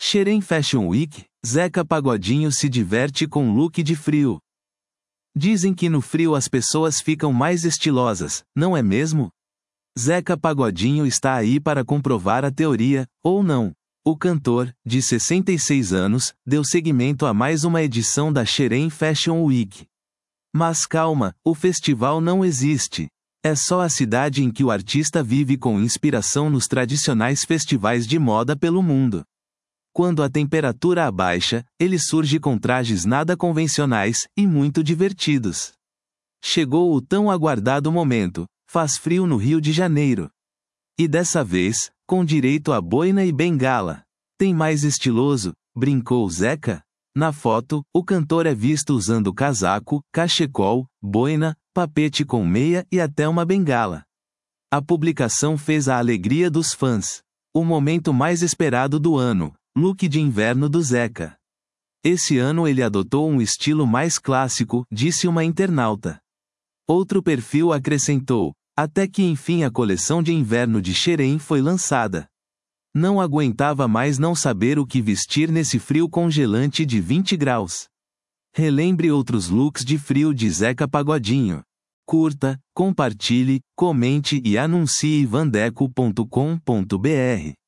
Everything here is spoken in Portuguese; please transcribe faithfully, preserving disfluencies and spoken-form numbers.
Xerém Fashion Week, Zeca Pagodinho se diverte com look de frio. Dizem que no frio as pessoas ficam mais estilosas, não é mesmo? Zeca Pagodinho está aí para comprovar a teoria, ou não. O cantor, de sessenta e seis anos, deu seguimento a mais uma edição da Xerém Fashion Week. Mas calma, o festival não existe. É só a cidade em que o artista vive com inspiração nos tradicionais festivais de moda pelo mundo. Quando a temperatura abaixa, ele surge com trajes nada convencionais e muito divertidos. Chegou o tão aguardado momento, faz frio no Rio de Janeiro. E dessa vez, com direito a boina e bengala. Tem mais estiloso, brincou Zeca? Na foto, o cantor é visto usando casaco, cachecol, boina, papete com meia e até uma bengala. A publicação fez a alegria dos fãs. O momento mais esperado do ano, look de inverno do Zeca. Esse ano ele adotou um estilo mais clássico, disse uma internauta. Outro perfil acrescentou, até que enfim a coleção de inverno de Xerém foi lançada. Não aguentava mais não saber o que vestir nesse frio congelante de vinte graus. Relembre outros looks de frio de Zeca Pagodinho. Curta, compartilhe, comente e anuncie vandeco ponto com ponto br.